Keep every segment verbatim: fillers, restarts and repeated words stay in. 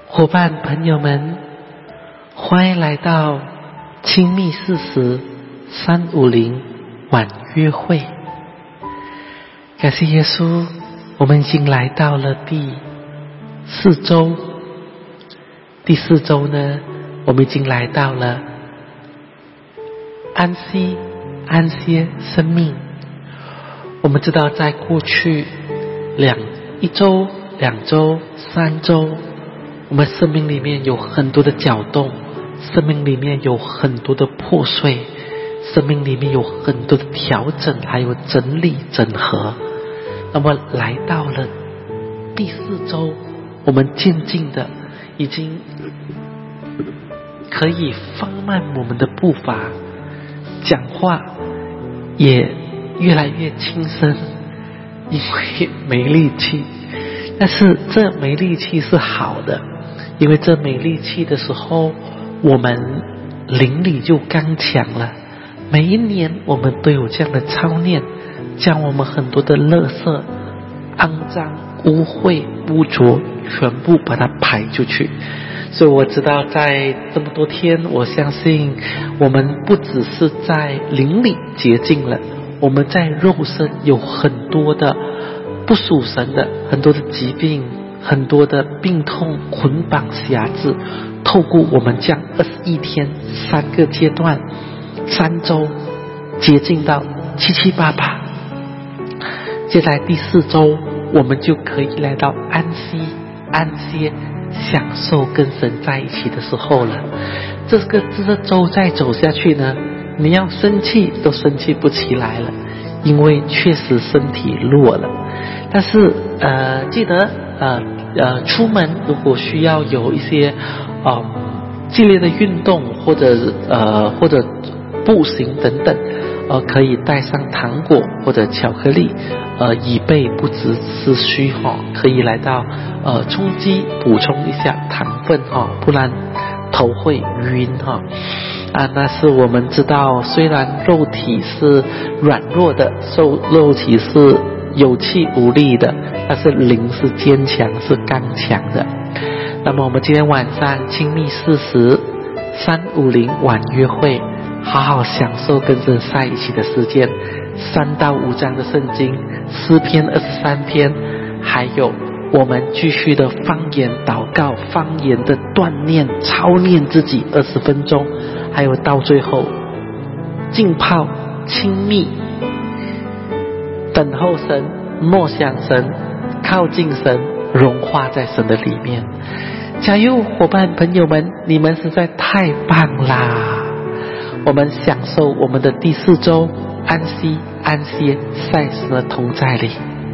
伙伴朋友们，欢迎来到亲密四十三五零晚约会。感谢耶稣，我们已经来到了第四周。第四周呢，我们已经来到了安息安歇生命。我们知道在过去两一周、两周、三周，我们生命里面有很多的搅动，生命里面有很多的破碎，生命里面有很多的调整，还有整理整合。那么来到了第四周，我们渐进的已经可以放慢我们的步伐，讲话也越来越轻声，因为没力气。但是这没力气是好的，因为这没力气的时候，我们灵里就刚强了。每一年我们都有这样的操练，将我们很多的垃圾、肮脏、污秽、污浊全部把它排出去。所以我知道在这么多天，我相信我们不只是在灵里洁净了，我们在肉身有很多的不属神的，很多的疾病，很多的病痛捆绑辖制，透过我们这样二十一天三个阶段三周洁净到七七八八。接下来第四周我们就可以来到安息安歇，享受跟神在一起的时候了。这个这个周再走下去呢，你要生气都生气不起来了，因为确实身体弱了。但是呃，记得呃呃，出门如果需要有一些呃激烈的运动，或者呃或者步行等等，呃，可以带上糖果或者巧克力，呃，以备不时之需哈、哦。可以来到呃充饥补充一下糖分哈、哦，不然头会晕哈、哦。啊，那是我们知道，虽然肉体是软弱的，肉肉体是有气无力的，但是灵是坚强，是刚强的。那么我们今天晚上亲密四十三五零晚约会，好好享受跟神在一起的时间。三到五章的圣经，诗篇二十三篇，还有我们继续的方言祷告，方言的锻炼操练自己二十分钟，还有到最后浸泡亲密，等候神，默想神，靠近神，融化在神的里面。加油，伙伴朋友们，你们实在太棒啦！我们享受我们的第四周安息安歇，在神的同在里。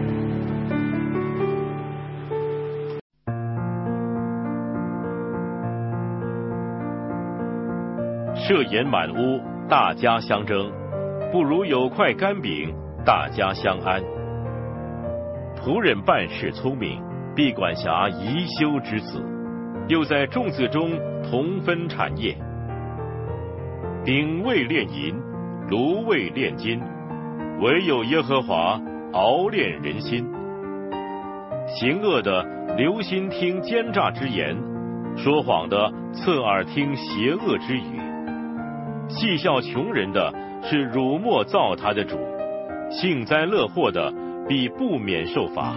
设筵满屋，大家相争，不如有块干饼，大家相安。仆人办事聪明，必管辖宜修之子，又在众子中同分产业。鼎未炼银，炉未炼金，唯有耶和华熬炼人心。行恶的留心听奸诈之言，说谎的侧耳听邪恶之语。戏笑穷人的是辱没造他的主，幸灾乐祸的必不免受罚。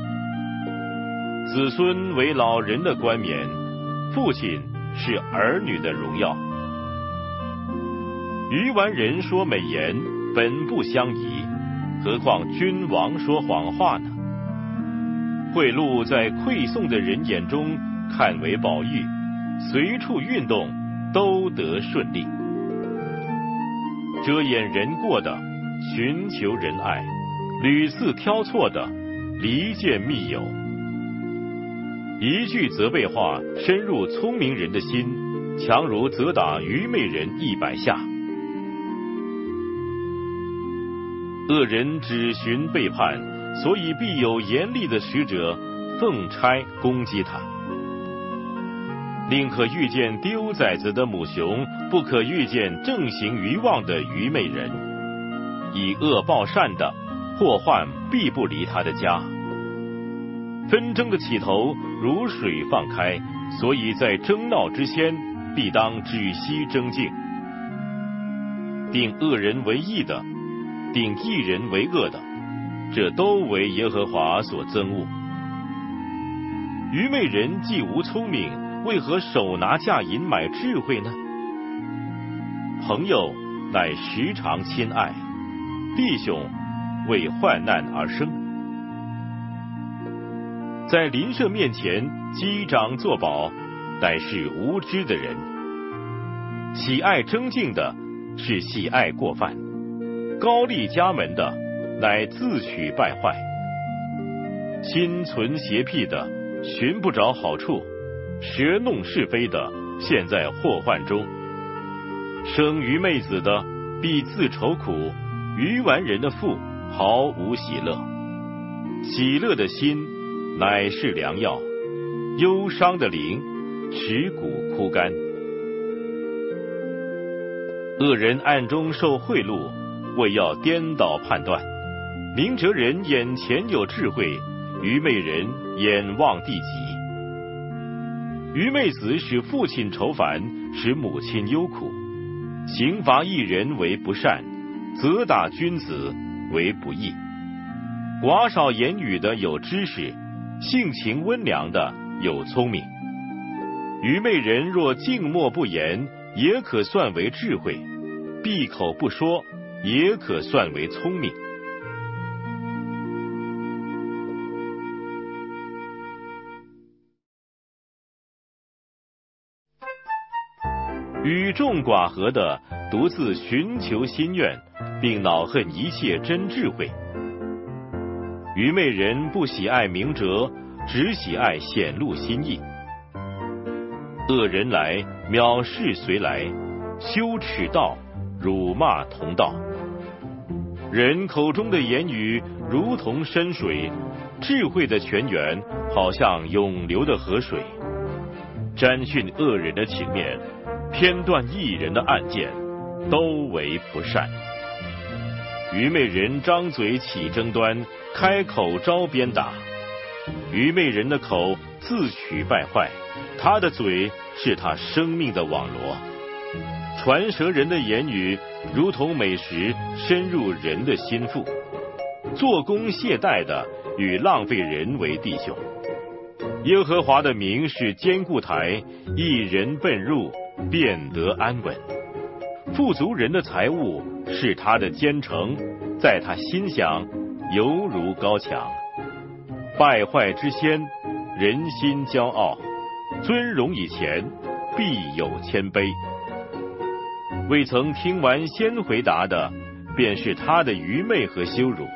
子孙为老人的冠冕，父亲是儿女的荣耀。愚顽人说美言，本不相宜，何况君王说谎话呢？贿赂在馈送的人眼中看为宝玉，随处运动都得顺利。遮掩人过的寻求仁爱，屡次挑错的离间密友。一句责备话深入聪明人的心，强如责打愚昧人一百下。恶人只寻背叛，所以必有严厉的使者奉差攻击他。宁可遇见丢崽子的母熊，不可遇见正行愚妄的愚昧人。以恶报善的，祸患必不离他的家。纷争的起头如水放开， 所以在争闹之先，必当止息争竞。定恶人为义的，定义人为恶的，这都为耶和华所憎恶。愚昧人既无聪明，为何手拿价银买智慧呢？朋友乃时常亲爱，弟兄为患难而生。在邻舍面前击掌作保，乃是无知的人。喜爱争竞的，是喜爱过犯；高丽家门的，乃自取败坏。心存邪僻的，寻不着好处；舌弄是非的，陷在祸患中。生愚昧子的，必自愁苦；愚顽人的腹，毫无喜乐。喜乐的心，乃是良药；忧伤的灵，使骨枯干。恶人暗中受贿赂，为要颠倒判断。明哲人眼前有智慧，愚昧人眼望地极。愚昧子使父亲愁烦，使母亲忧苦。刑罚一人为不善，责打君子为不义。寡少言语的有知识，性情温良的有聪明。愚昧人若静默不言，也可算为智慧；闭口不说，也可算为聪明。与众寡合的，独自寻求心愿，并恼恨一切真智慧。愚昧人不喜爱明哲，只喜爱显露心意。恶人来，藐视随来；羞耻道，辱骂同道。人口中的言语如同深水，智慧的泉源好像涌流的河水。沾训恶人的情面，偏断义人的案件，都为不善。愚昧人张嘴起争端，开口招鞭打。愚昧人的口自取败坏，他的嘴是他生命的网罗。传舌人的言语如同美食，深入人的心腹。做工懈怠的与浪费人为弟兄。耶和华的名是坚固台，一人奔入，便得安稳。富足人的财物是他的坚城，在他心想犹如高墙。败坏之先，人心骄傲；尊荣以前，必有谦卑。未曾听完先回答的，便是他的愚昧和羞辱。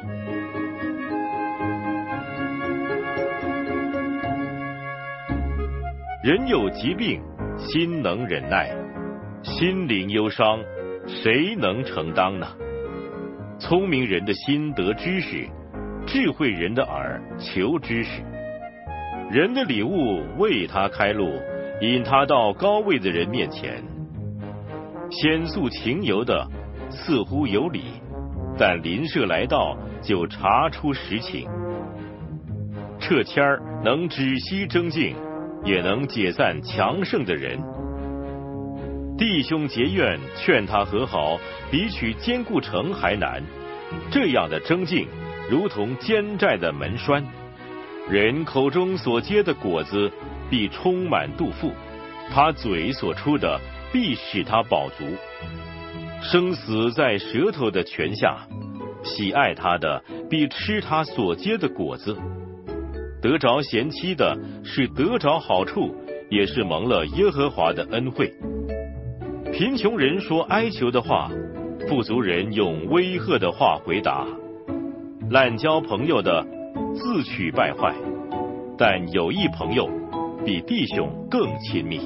人有疾病，心能忍耐；心灵忧伤，谁能承当呢？聪明人的心得知识，智慧人的耳求知识。人的礼物为他开路，引他到高位的人面前。先诉情由的似乎有理，但邻舍来到就查出实情。撤签儿能止息争竞，也能解散强盛的人。弟兄结怨，劝他和好，比取坚固城还难。这样的争竞，如同坚寨的门栓。人口中所结的果子，必充满肚腹；他嘴所出的，必使他饱足。生死在舌头的泉下，喜爱他的，必吃他所结的果子。得着贤妻的，是得着好处，也是蒙了耶和华的恩惠。贫穷人说哀求的话，富足人用威吓的话回答。滥交朋友的，自取败坏，但有益朋友比弟兄更亲密。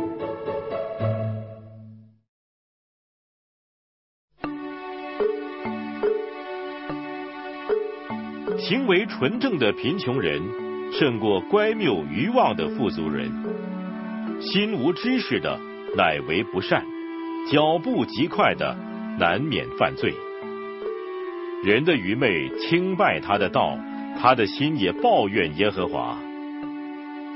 行为纯正的贫穷人，胜过乖谬愚妄的富足人。心无知识的，乃为不善；脚步极快的，难免犯罪。人的愚昧轻败他的道，他的心也抱怨耶和华。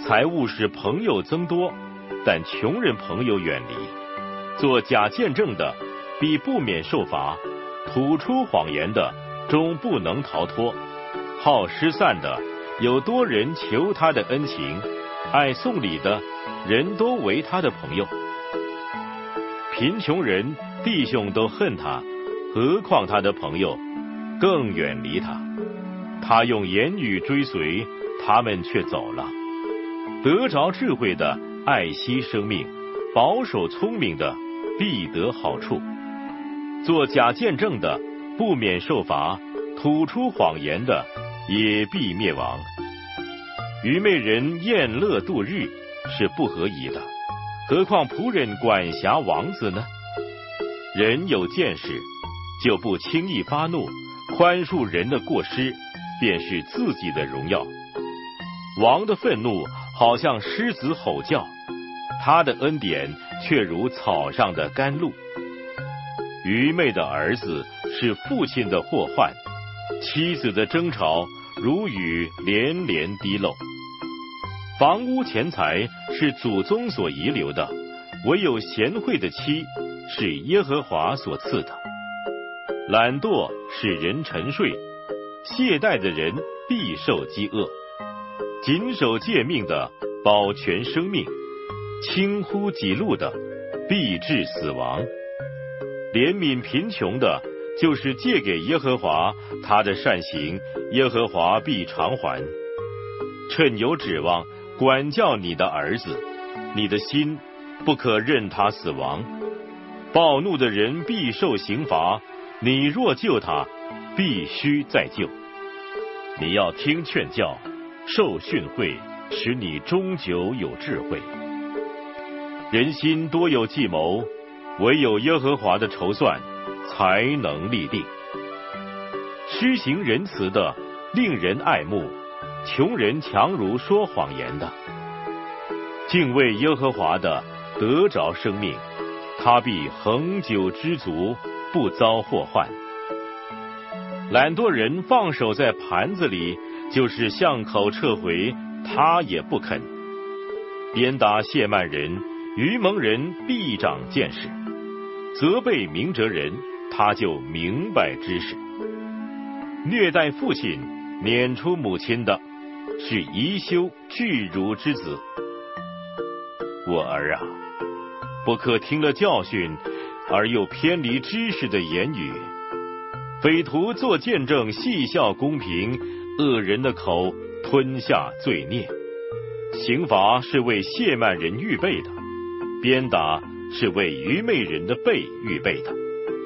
财物使朋友增多，但穷人朋友远离。做假见证的，必不免受罚；吐出谎言的，终不能逃脱。好失散的，有多人求他的恩情；爱送礼的，人都为他的朋友。贫穷人弟兄都恨他，何况他的朋友更远离他。他用言语追随，他们却走了。得着智慧的爱惜生命，保守聪明的必得好处。做假见证的不免受罚，吐出谎言的也必灭亡。愚昧人宴乐度日是不合宜的，何况仆人管辖王子呢？人有见识，就不轻易发怒，宽恕人的过失，便是自己的荣耀。王的愤怒好像狮子吼叫，他的恩典却如草上的甘露。愚昧的儿子是父亲的祸患，妻子的争吵如雨连连滴漏。房屋钱财是祖宗所遗留的，唯有贤惠的妻是耶和华所赐的。懒惰使人沉睡，懈怠的人必受饥饿。谨守诫命的保全生命，轻忽己路的必致死亡。怜悯贫穷的，就是借给耶和华，他的善行耶和华必偿还。趁有指望管教你的儿子，你的心不可任他死亡。暴怒的人必受刑罚，你若救他，必须再救。你要听劝教，受训诲，使你终究有智慧。人心多有计谋，唯有耶和华的筹算才能立定。施行仁慈的令人爱慕，穷人强如说谎言的。敬畏耶和华的得着生命，他必恒久知足，不遭祸患。懒惰人放手在盘子里，就是向口撤回，他也不肯。鞭打亵慢人，愚蒙人必长见识；责备明哲人，他就明白知识。虐待父亲，撵出母亲的，是贻羞巨乳之子。我儿啊，不可听了教训，而又偏离知识的言语。匪徒作见证，戏笑公平，恶人的口吞下罪孽。刑罚是为亵慢人预备的，鞭打是为愚昧人的背预备的。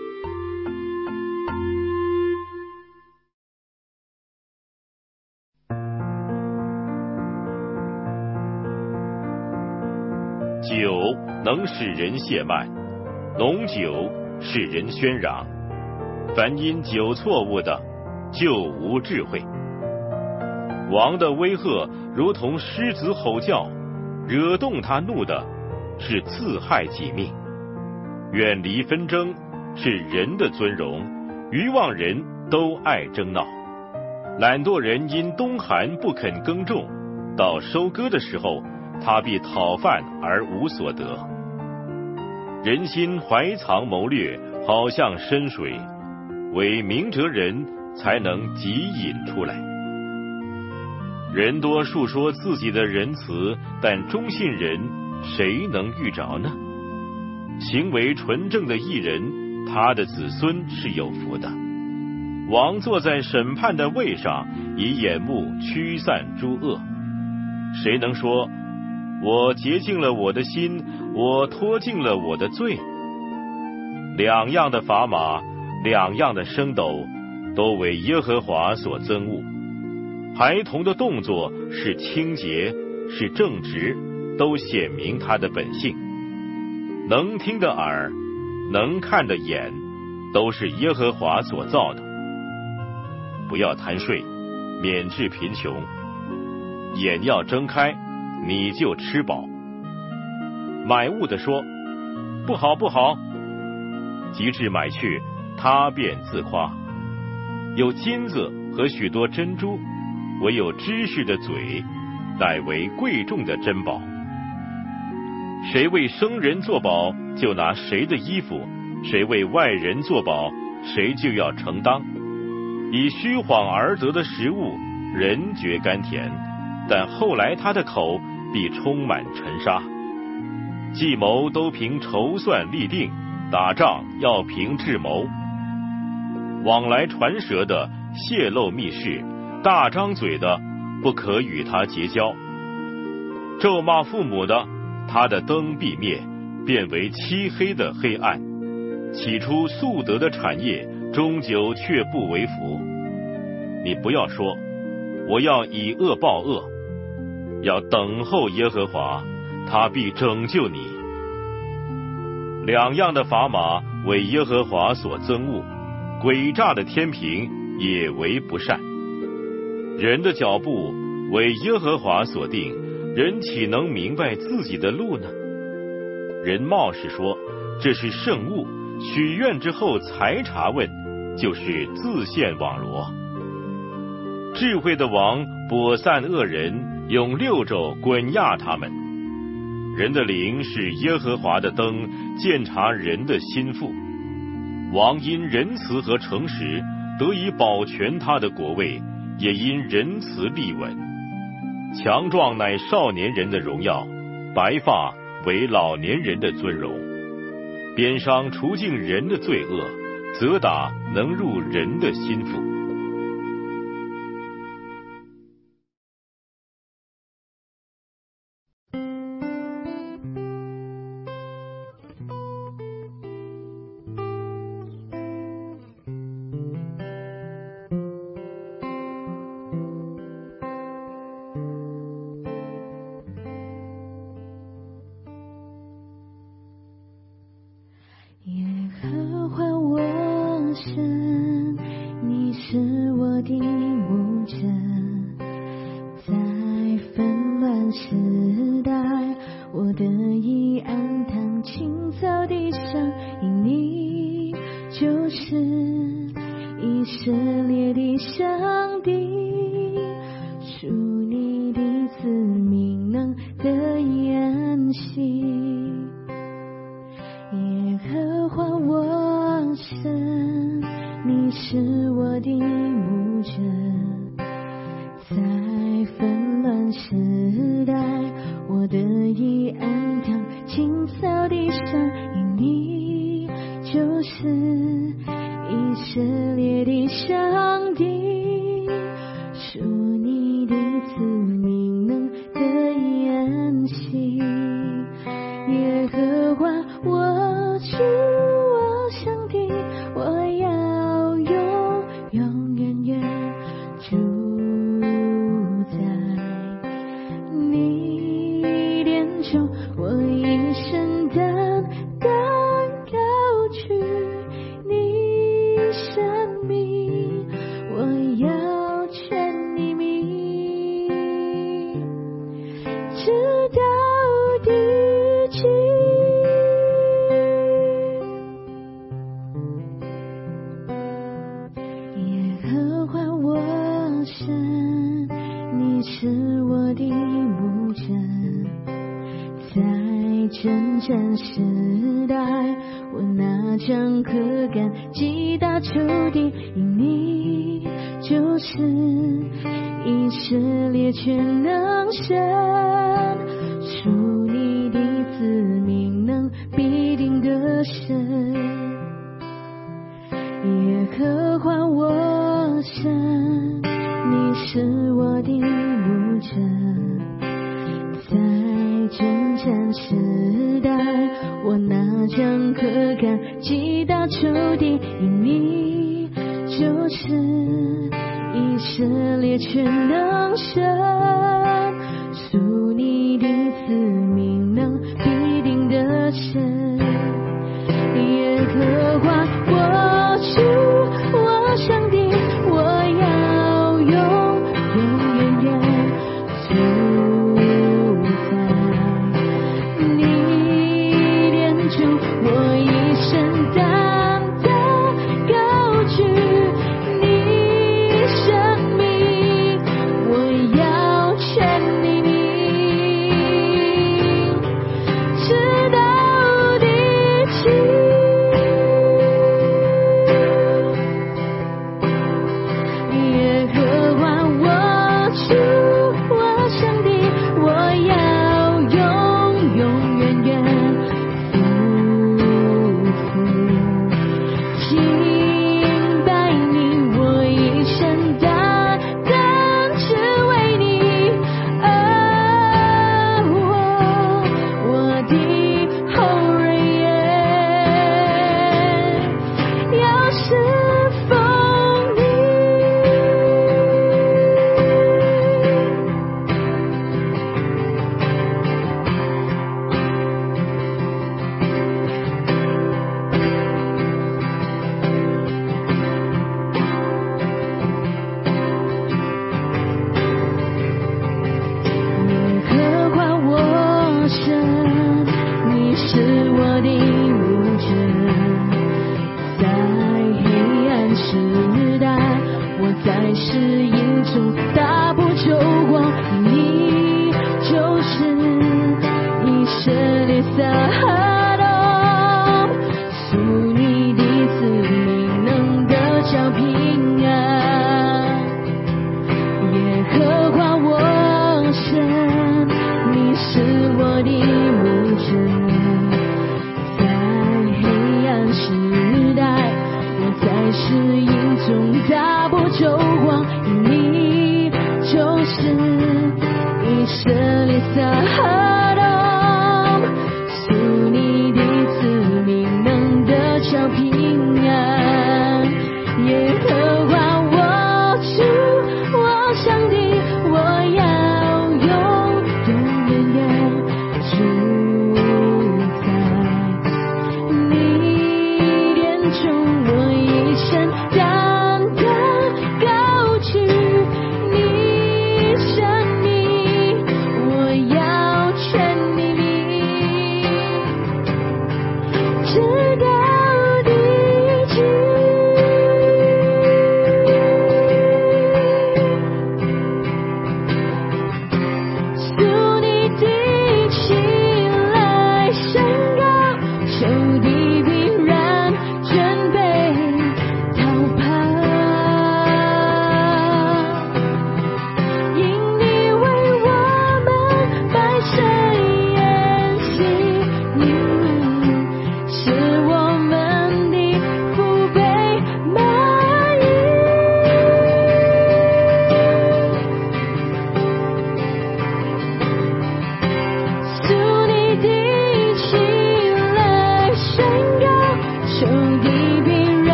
酒能使人懈慢，浓酒使人喧嚷。凡因酒错误的，就无智慧。王的威吓如同狮子吼叫，惹动他怒的，是自害己命。远离纷争是人的尊荣，愚妄人都爱争闹。懒惰人因冬寒不肯耕种，到收割的时候，他必讨饭而无所得。人心怀藏谋略，好像深水，唯明哲人才能汲饮出来。人多述说自己的仁慈，但忠信人谁能遇着呢？行为纯正的义人，他的子孙是有福的。王坐在审判的位上，以眼目驱散诸恶。谁能说，我洁净了我的心，我脱净了我的罪？两样的砝码，两样的升斗，都为耶和华所憎恶。孩童的动作是清洁，是正直，都显明他的本性。能听的耳，能看的眼，都是耶和华所造的。不要贪睡，免致贫穷。眼要睁开，你就吃饱。买物的说，不好不好，及至买去，他便自夸。有金子和许多珍珠，唯有知识的嘴乃为贵重的珍宝。谁为生人作保，就拿谁的衣服；谁为外人作保，谁就要承当。以虚谎而得的食物，人觉甘甜，但后来他的口必充满尘沙。计谋都凭筹算立定，打仗要凭智谋。往来传舌的，泄露密事，大张嘴的，不可与他结交。咒骂父母的，他的灯必灭，变为漆黑的黑暗。起初素得的产业，终究却不为福。你不要说我要以恶报恶，要等候耶和华，他必拯救你。两样的砝码为耶和华所憎恶，诡诈的天平也为不善。人的脚步为耶和华所定，人岂能明白自己的路呢？人冒失说这是圣物，许愿之后才查问，就是自陷网罗。智慧的王拨散恶人，用六肘滚压他们。人的灵是耶和华的灯，鉴察人的心腹。王因仁慈和诚实得以保全他的国位，也因仁慈立稳。强壮乃少年人的荣耀，白发为老年人的尊荣。鞭伤除尽人的罪恶，责打能入人的心腹。 你里撒哈罗，属你的子民能得着平安。耶和华我神，你是我的牧者，在黑暗时代，我在死荫中大不愁光，你就是以色列撒哈罗，属你的子民能得着平安。耶和华我主，我上帝，我要永永远远住在你殿中，我一生单单高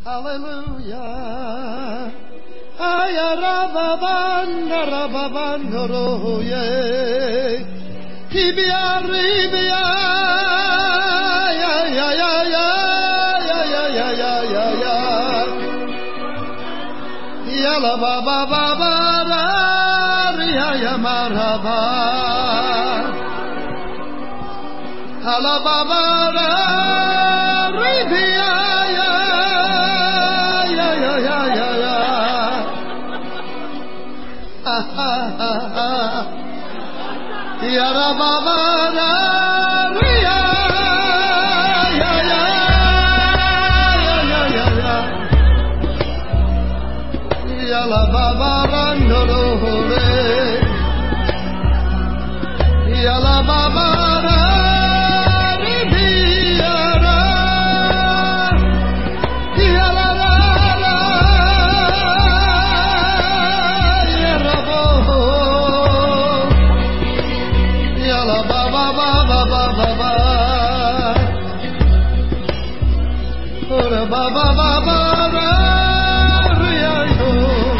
Hallelujah. Ayarababanda rababandoroye. Tibia ribia. Ya ya ya ya ya ya ya ya ya ya. Yala baba baba ria ya marhaba. Hala baba ribia. Ya Rababara Ria ya ya ya ya ya ya la Babara Ndore ya la Babara Ribiara ya la la la ya Rabo Ba ba ba ba ba ria yo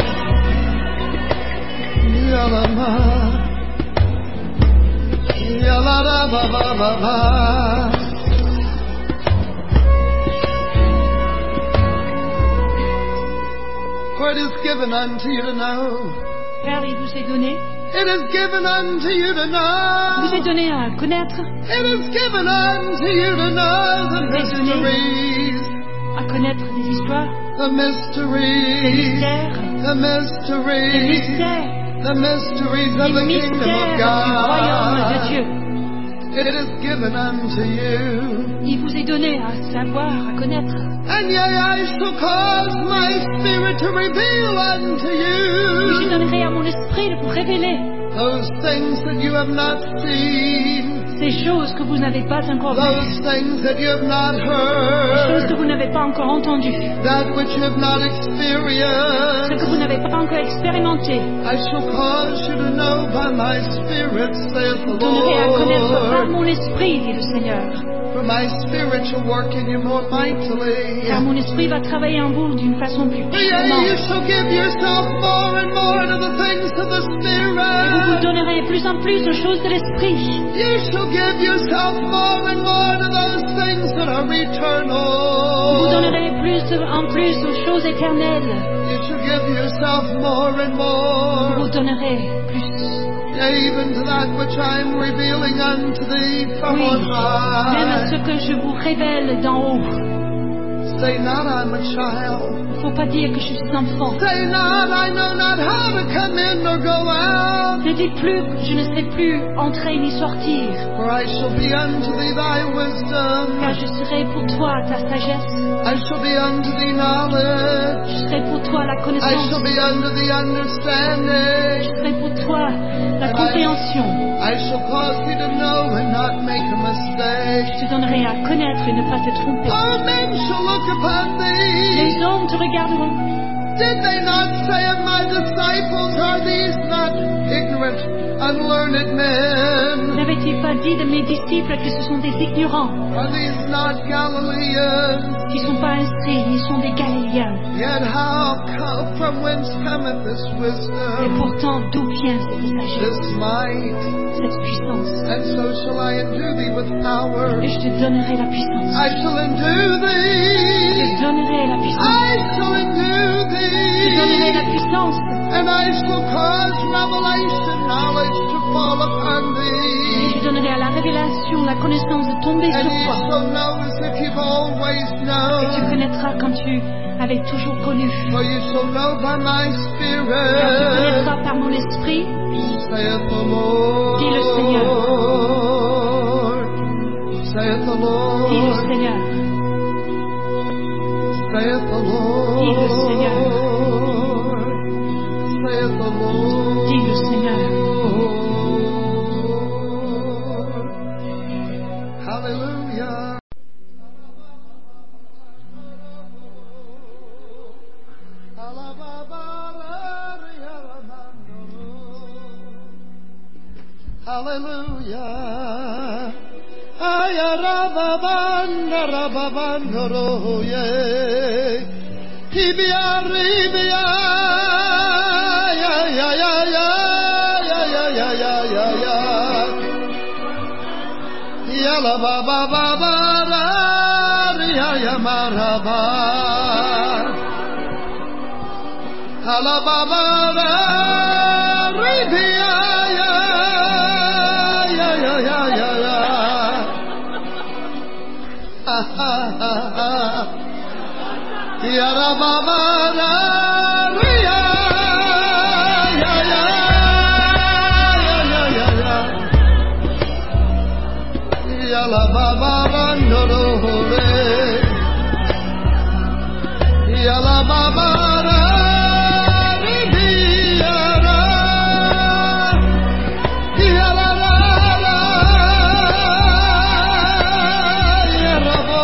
ya la ma ya la ra ba ba ba ba For it is given unto you to know. Car il vous est donné. It is given unto you to know. Vous est donné à connaître. It is given unto you to know the mysteries. À connaître des histoires, the mysteries, des mystères, the mysteries, des mystères, the mysteries of des the kingdom mystères of du royaume de God. Dieu. It is given unto you. Il vous est donné à savoir, à connaître. And yea, I shall cause my spirit to reveal unto Et you je donnerai à mon esprit de vous révéler those things that you have not seen, ces choses que vous n'avez pas encore vues, those things that you have not ces choses que heard, vous n'avez pas encore entendues, that which you have not ce experienced. que vous n'avez pas encore expérimenté. I shall cause you to know by my spirit, saith the Je donnerai à connaître par Lord. mon esprit, dit le Seigneur. For my spirit shall work in you more mightily. Car mon esprit va travailler en vous d'une façon plus Yea, you puissante. shall give yourself more and more to the things of the Et vous vous Spirit. donnerez plus en plus aux choses de l'esprit. You shall give yourself more and more to those things that are Vous vous eternal. donnerez plus en plus aux choses éternelles. You shall give yourself more and Vous more. vous donnerez plus. Yea, even to that which I am revealing unto thee from Oui, on même à ce high. que je vous révèle d'en haut. Say not I'm a child. Il ne faut pas dire que je suis enfant. Say not I know not how to come in or go out. Ne dis plus que je ne sais plus entrer ni sortir. For I shall be unto thee thy wisdom. Car je serai pour toi ta sagesse. I shall be unto thee knowledge. Je serai pour toi la I connaissance. shall be unto thee Je understanding. serai pour toi la compréhension. I shall cause thee to know and not make a mistake. Je te donnerai à connaître et ne pas te tromper. All men shall look upon thee. Les hommes te regarderont. Did they not say of my disciples, are these not ignorant, unlearned men? N'avait-il pas dit de mes disciples que ce sont des ignorants, Are these not Galileans? qui ne sont pas instruits, ils sont des Galiléens. Yet how come, from whence cometh this Et wisdom, pourtant, d'où vient cette sagesse, this might? cette puissance? And so shall I endue thee with power. Et je te donnerai la puissance. I shall endue Je thee. te donnerai la puissance. I shall endue Je te donnerai la thee. puissance. And I shall cause revelation knowledge to fall upon Et thee. je donnerai à la révélation la connaissance de tomber And sur ye toi. shall know as if you've always Et tu known. connaîtras comme tu avais toujours connu. For you shall know by my Car tu spirit, connaîtras par mon esprit, saith the Lord. Dit le Seigneur. Saith the Lord. dit le Seigneur. Saith the Lord. Dit le Seigneur. Saith the Lord. Dit le Seigneur. Hallelujah. Hallelujah. Ayarababanda rababandoro ye. Tibia ribia, ya ya ya ya ya ya ya ya ya ya. Ya la ba ba ba ba ra, ya ya marhaba. La ba ba ra, ribia ya ya ya ya ya ya. Ha ha ha ha. Ya ra ba ba ra ya ya ya ya ya ya ya. Ya la ba ba ra no ro re. Ya la ba ba ra ri bi ya ra. Ya la la la. Ya ra bo.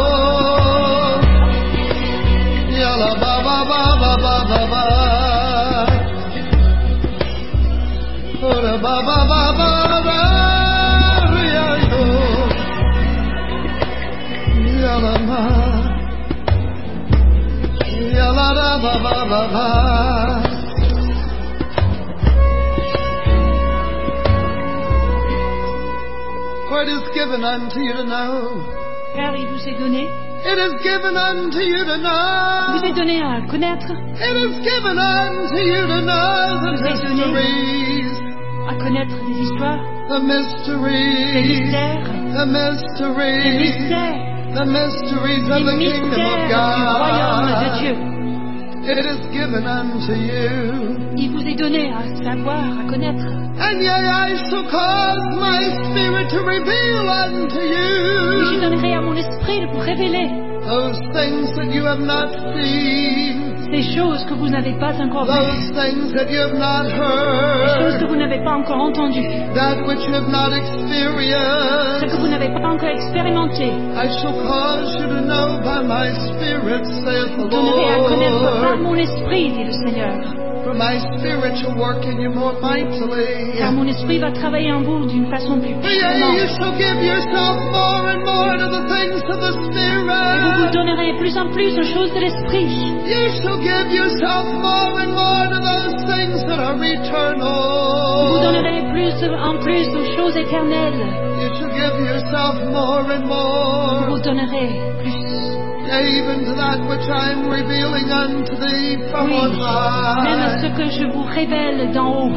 Ya la ba ba ba ba ba ba ba. Ora ba ba ba ba ba. Ya yo. Ya la ma. Ya la la ba ba ba ba. For it is given unto you to know. Car il vous est donné, It is given unto you to il know. vous est donné à connaître, It is given unto you to know the Vous est donné. mysteries, à connaître des histoires, the des mysteries, mystères, the des mysteries, mystères, the mysteries des of the kingdom mystères of du royaume de God. Dieu. It is given unto you. Il vous est donné à savoir, à connaître. And yea, I shall cause my spirit to reveal unto Et je you donnerai à mon esprit de vous révéler those things that you have not seen, ces choses que vous n'avez pas encore vues, those things that you have not ces choses que heard, vous n'avez pas encore entendues, that which you have not ce experienced. que vous n'avez pas encore expérimenté. I shall cause you to know by my spirit, saith the Je donnerai à connaître par Lord. mon esprit, dit le Seigneur. For my spirit shall work in you more mightily. Car mon esprit va travailler en vous d'une façon plus For yea, you puissante. shall give yourself more and more to the things of the Et vous vous Spirit. donnerez plus en plus aux choses de l'esprit. You shall give yourself more and more to those things that are Vous vous eternal. donnerez plus en plus aux choses éternelles. You shall give yourself more and Vous more. vous donnerez plus. Yea, even to that which I am revealing unto thee from Oui, on même à ce high. que je vous révèle d'en haut.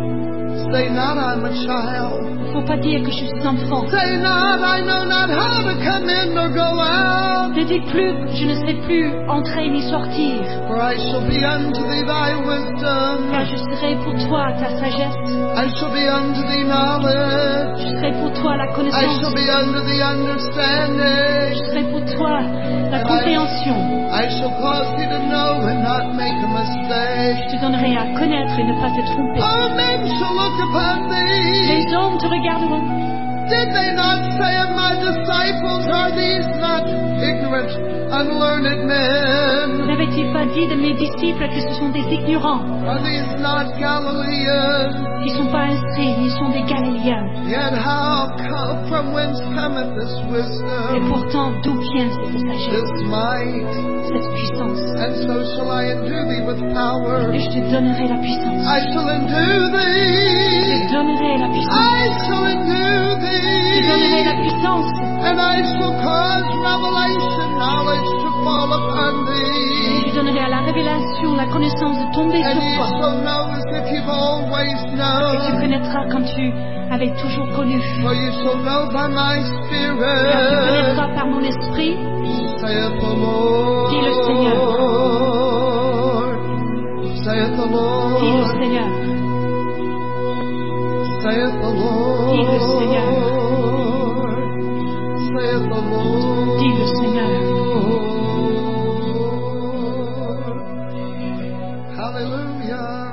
Say not I'm a child. Il ne faut pas dire que je suis enfant. Say not I know not how to come in or go out. Ne dis plus que je ne sais plus entrer ni sortir. For I shall be unto thee thy wisdom. Car je serai pour toi ta sagesse. I shall be unto thee knowledge. Je serai pour toi la I connaissance. shall be unto thee Je understanding. serai pour toi la compréhension. I shall cause thee to know and not make a mistake. Je te donnerai à connaître et ne pas te tromper. All men shall look upon thee. Les hommes te regarderont. Did they not say of my disciples, are these not ignorant, unlearned men? N'avait-il pas dit de mes disciples que ce sont des ignorants, Are these not Galileans? qui ne sont pas instruits, ils sont des Galiléens. Yet how come, from whence cometh this Et wisdom, pourtant, d'où vient cette sagesse, this might? cette puissance? And so shall I endue thee with power. Et je te donnerai la puissance. I shall endue Je thee. te donnerai la puissance. I shall endue Je te donnerai la thee. puissance. And I shall cause revelation knowledge to fall upon Et thee. je donnerai à la révélation la connaissance de tomber And sur ye toi. shall know as if you've always Et tu known. connaîtras comme tu avais toujours connu. For you shall know by my Car tu spirit, connaîtras par mon esprit, saith the Lord. Dit le Seigneur. Saith the dit le Lord. Seigneur. Saith the Lord. Dit le Seigneur. Saith the Lord. Dit le Seigneur. Hallelujah.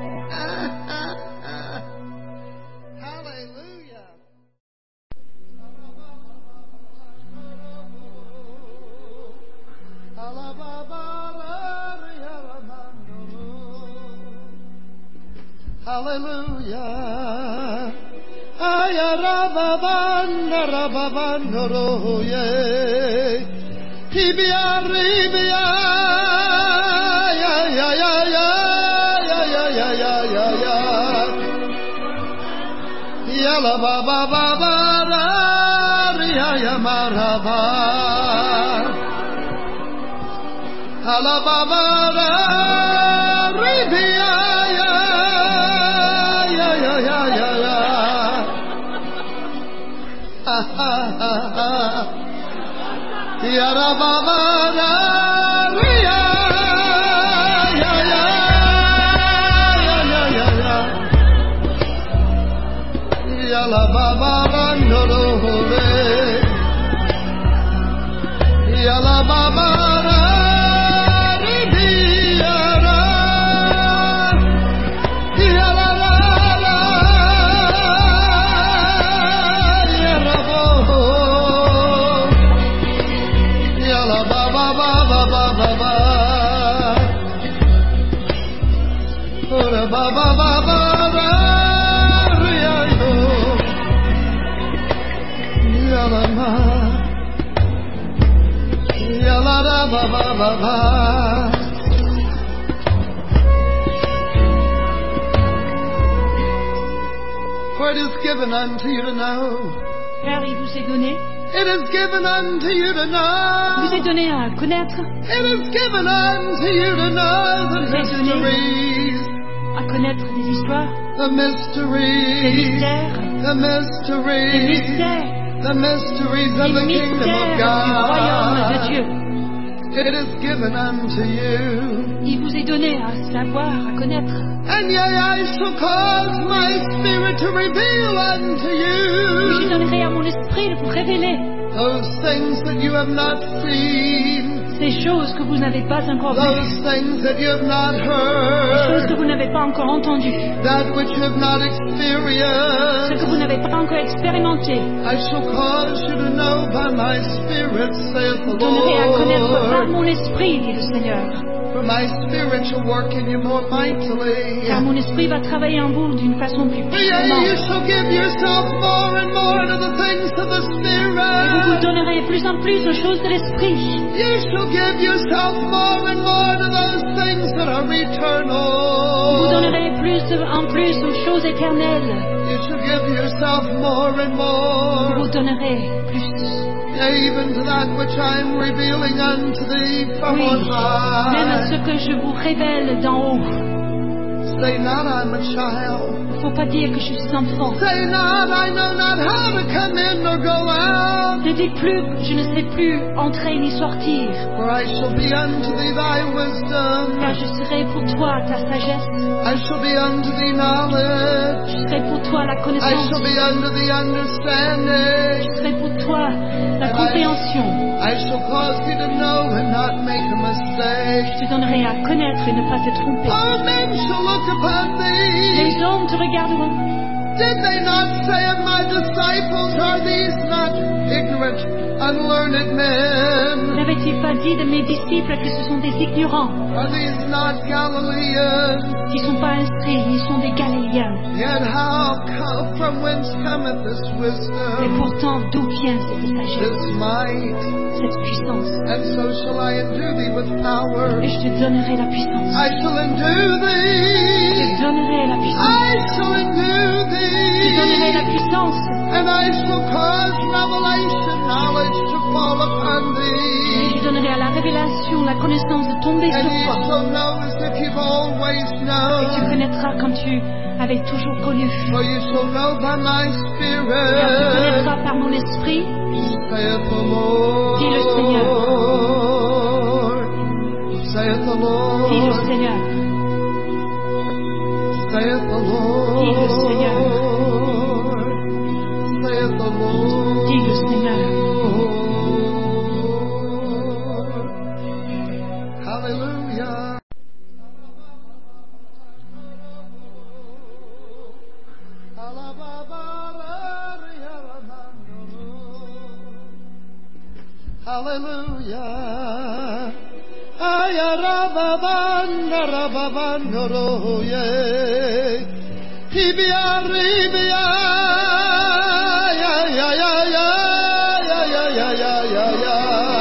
Hallelujah. Hallelujah. Ayarababanda rababandoro ye. Tibia ribia. Yala ba ba ba ba da ria ya maraba. Hala ba ba da ria ya ya ya ya ya ya. Ha ha ha ha. Yara ba ba da ria ya ya ya ya ya ya. Yala ba ba ba no no re. Yala ba ba ra ri di ya ra. Yala la la ya ra bo. Yala ba ba ba ba ba ba ba. Ora ba ba ba ba ra. Yala da ba ba ba ba. For it is given unto you to know. Car il vous est donné, It is given unto you to il know. vous est donné à connaître, It is given unto you to know the Vous est donné. mysteries, à connaître des histoires, the des mysteries, mystères, the des mysteries, mystères, the mysteries des of the kingdom mystères of du royaume de God. Dieu. It is given unto you. Il vous est donné à savoir, à connaître. And yea, I shall cause my spirit to reveal unto Et je you donnerai à mon esprit de vous révéler those things that you have not seen, ces choses que vous n'avez pas encore vues, those things that you have not ces choses que heard, vous n'avez pas encore entendues, that which you have not ce experienced. que vous n'avez pas encore expérimenté. I shall cause you to know by my spirit, saith the Je donnerai à connaître par Lord. mon esprit, dit le Seigneur. For my spirit shall work in you more mightily. Car mon esprit va travailler en vous d'une façon plus Yea, you puissante. shall give yourself more and more to the things of the Et vous vous Spirit. donnerez plus en plus aux choses de l'esprit. You shall give yourself more and more to those things that are Vous vous eternal. donnerez plus en plus aux choses éternelles. You shall give yourself more and Vous vous more, donnerez plus. yea, even to that which I am revealing unto thee from Oui, on même à ce high. que je vous révèle d'en haut. Say not I'm a child. Il ne faut pas dire que je suis enfant. Say not I know not how to come in or go out. Ne dites plus que je ne sais plus entrer ni sortir. For I shall be unto thee thy wisdom. Car je serai pour toi ta sagesse. I shall be unto thee knowledge. Je serai pour toi la I connaissance. shall be unto thee understanding. Je serai pour toi la compréhension. I shall cause thee to know and not make a mistake. Je te donnerai à connaître et ne pas te tromper. All men shall look upon thee. Les hommes te regarderont. Did they not say of my disciples, are these not ignorant, unlearned men? N'avait-il pas dit de mes disciples que ce sont des ignorants, Are these not Galileans? qui ne sont pas instruits, ils sont des Galiléens. Yet how come, from whence cometh this Et wisdom, pourtant, d'où vient cette sagesse, this might? cette puissance? And so shall I endue thee with power. Et je te donnerai la puissance. I shall endue Je thee. te donnerai la puissance. I shall endue Je te donnerai la thee. puissance. And I shall cause revelation knowledge to fall upon Et thee. je donnerai à la révélation, la connaissance de tomber And sur ye toi. shall know as if you've always Et tu known. connaîtras comme tu avais toujours connu. For you shall know by my Car tu spirit, connaîtras par mon esprit, saith the Lord. Dit le Seigneur. Saith the Lord. dit le Seigneur. Saith the Lord. Dit le Seigneur. Saith the Lord. Dit le Seigneur. Hallelujah. Hallelujah. Ayarababanda rababandoro ye. Hibia ribia. Ya ya ya ya ya ya ya ya ya ya.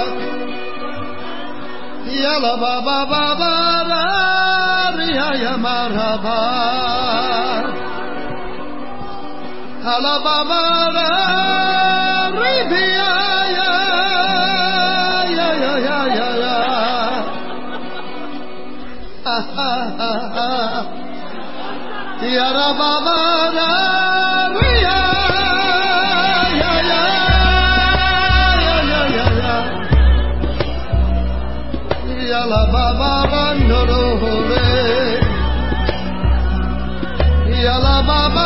Yala baba baba ra ria ya maraba. Alabama, Ribia, yeah, yeah, yeah, yeah, yeah, yeah. Ha, ha, ha, ha. Yarababa, Ria, yeah, yeah, yeah, yeah, yeah, yeah. Yalababa, Nodore, Yalababa.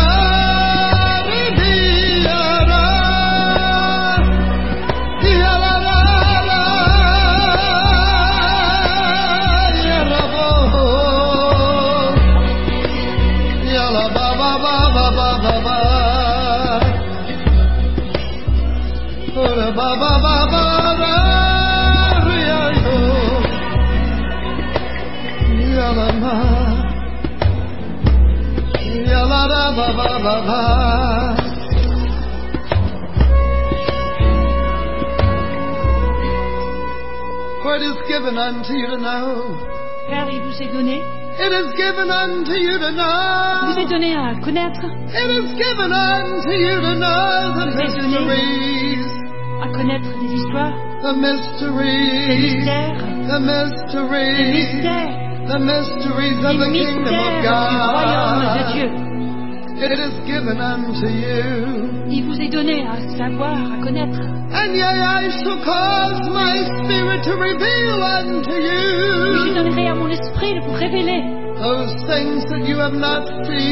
For it is given unto you to know. Car il vous est donné, It is given unto you to il know. vous est donné à connaître, It is given unto you to know the Vous est donné. mysteries, à connaître les histoires, the les mysteries, mystères, the les mysteries, mystères, the mysteries les of the kingdom of mystères du royaume de God. Dieu. It is given unto you. Il vous est donné à savoir, à connaître. And yea, I shall cause my spirit to reveal unto Et je you donnerai à mon esprit de vous révéler those things that you have not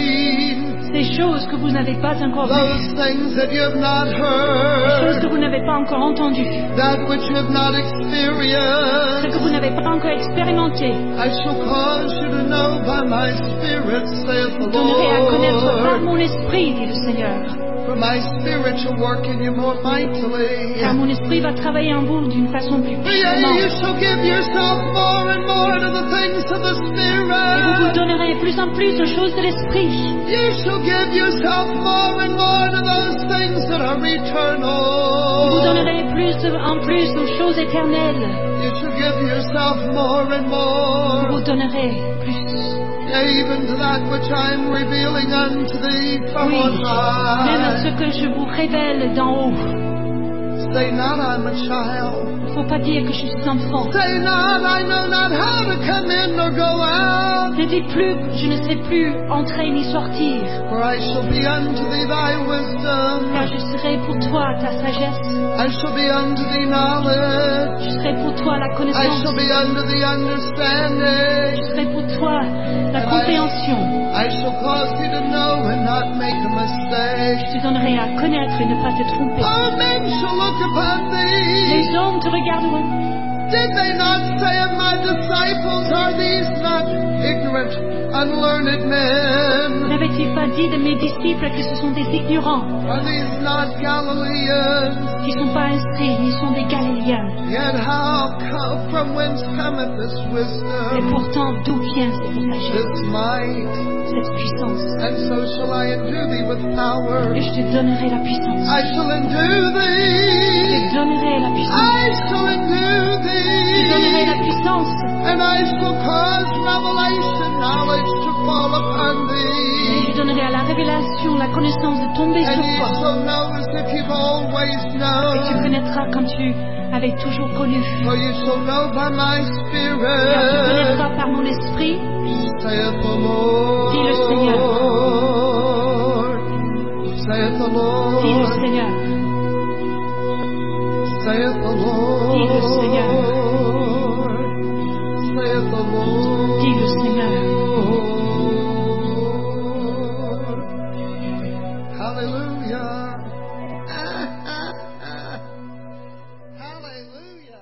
seen, ces choses que vous n'avez pas encore vues, those things that you have not ces choses que heard, vous n'avez pas encore entendues, that which you have not ce experienced. que vous n'avez pas encore expérimenté. I shall cause you to know by my spirit, saith Je the donnerai à connaître par Lord. mon esprit, dit le Seigneur. For my spirit shall work in you more mightily. Car mon esprit va travailler en vous d'une façon plus Yea, you puissante. shall give yourself more and more to the things of the Et vous vous Spirit. donnerez plus en plus aux choses de l'esprit. You shall give yourself more and more to those things that are Vous vous eternal. donnerez plus de- en plus aux choses éternelles. You shall give yourself more and Vous vous more. donnerez plus. Yea, even to that which I am revealing unto thee from Oui, on même à ce high. que je vous révèle d'en haut. Say not I'm a child. Il ne faut pas dire que je suis enfant. Say not I know not how to come in nor go out. Ne dis plus que je ne sais plus entrer ni sortir. For I shall be unto thee thy wisdom. Car je serai pour toi ta sagesse. I shall be unto thee knowledge. Je serai pour toi la I connaissance. shall be unto thee Je understanding. serai pour toi la compréhension. I shall cause thee to know and not make a mistake. Je te donnerai à connaître et ne pas te tromper. All men shall look upon thee. Les hommes te regarderont. Did they not say of my disciples, are these not ignorant, unlearned men? N'avait-il pas dit de mes disciples que ce sont des ignorants, Are these not Galileans? qui ne sont pas instruits, ni sont des Galiléens? Yet how come, from whence cometh this Et wisdom, pourtant, d'où vient cette sagesse, this might? cette puissance? And so shall I endue thee with power. Et je te donnerai la puissance. I shall endue Je thee. te donnerai la puissance. I shall endue Je te donnerai la thee. puissance. And I shall cause revelation knowledge to fall upon Et thee. je donnerai à la révélation la connaissance de tomber And sur ye toi. shall know as if you've always Et tu known. connaîtras comme tu avais toujours connu. For you shall know by my Car tu spirit, connaîtras par mon esprit, saith the Lord. Dit le Seigneur. Saith the Lord. dit le Seigneur. Saith the Lord. Dit le Seigneur. Saith the Lord. Dit le Seigneur. Hallelujah. Hallelujah.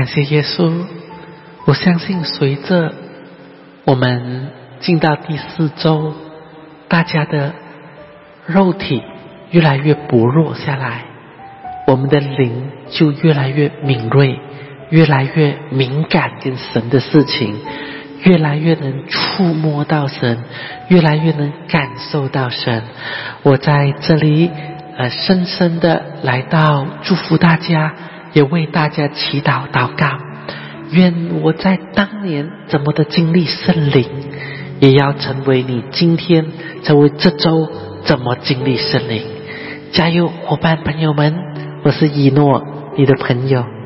感谢耶稣。我相信随着我们进到第四周，大家的肉体越来越薄弱下来，我们的灵就越来越敏锐，越来越敏感跟神的事情，越来越能触摸到神，越来越能感受到神。我在这里呃，深深的来到祝福大家，也为大家祈祷祷告。愿我在当年怎么的经历圣灵，也要成为你今天成为这周怎么经历圣灵。加油伙伴朋友们，我是以诺，你的朋友。